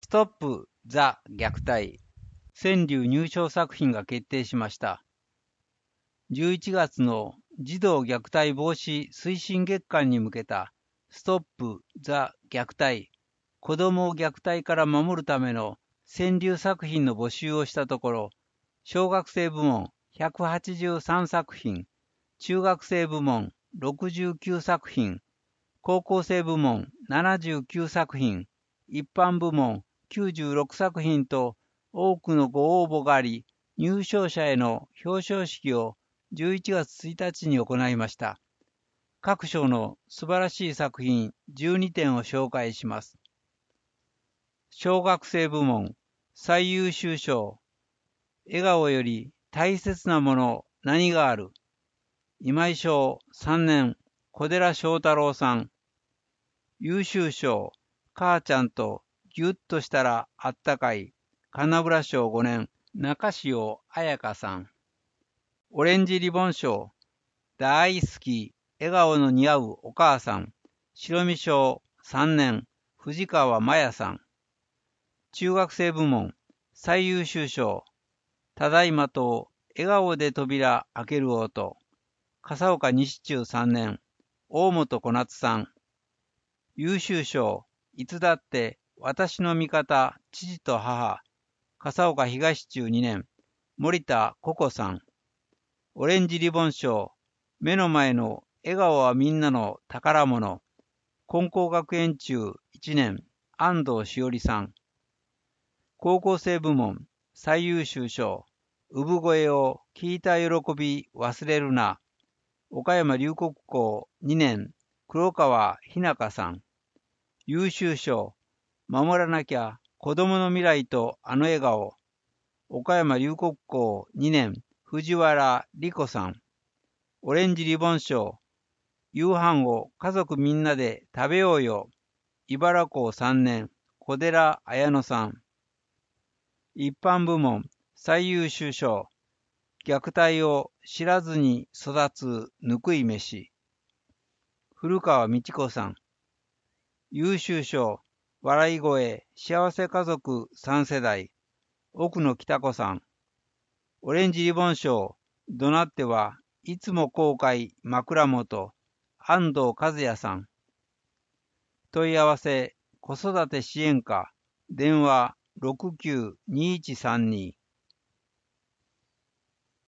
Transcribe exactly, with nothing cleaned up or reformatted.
ストップ・ザ・虐待川柳入賞作品が決定しました。じゅういちがつの児童虐待防止推進月間に向けたストップ・ザ・虐待子どもを虐待から守るための川柳作品の募集をしたところ、小学生部門ひゃくはちじゅうさんさく品、中学生部門ろくじゅうきゅうさく品、高校生部門ななじゅうきゅうさく品、一般部門きゅうじゅうろくさく品と多くのご応募があり、入賞者への表彰式をじゅういちがつついたちに行いました。各賞の素晴らしい作品じゅうにてんを紹介します。小学生部門最優秀賞、笑顔より大切なもの何がある、今井賞さんねん小寺翔太郎さん。優秀賞、母ちゃんとぎゅっとしたらあったかい、金村賞ごねん中潮彩香さん。オレンジリボン賞、大好き笑顔の似合うお母さん。白身賞さんねん藤川真也さん。中学生部門最優秀賞、ただいまと笑顔で扉開ける音。笠岡西中さんねん大本小夏さん。優秀賞、いつだって私の味方父と母。笠岡東中にねん森田ココさん。オレンジリボン賞、目の前の笑顔はみんなの宝物。金光学園中いちねん安藤しおりさん。高校生部門最優秀賞、産声を聞いた喜び忘れるな。岡山龍谷高にねん黒川ひなかさん。優秀賞、守らなきゃ子供の未来とあの笑顔。岡山龍谷高にねん藤原理子さん。オレンジリボン賞、夕飯を家族みんなで食べようよ。茨高さんねん小寺彩乃さん。一般部門最優秀賞、虐待を知らずに育つぬくい飯。古川道子さん。優秀賞、笑い声幸せ家族さん世代。奥野北子さん。オレンジリボン賞、どなってはいつも後悔枕元。安藤和也さん。問い合わせ子育て支援課電話ろくきゅうにいちさんに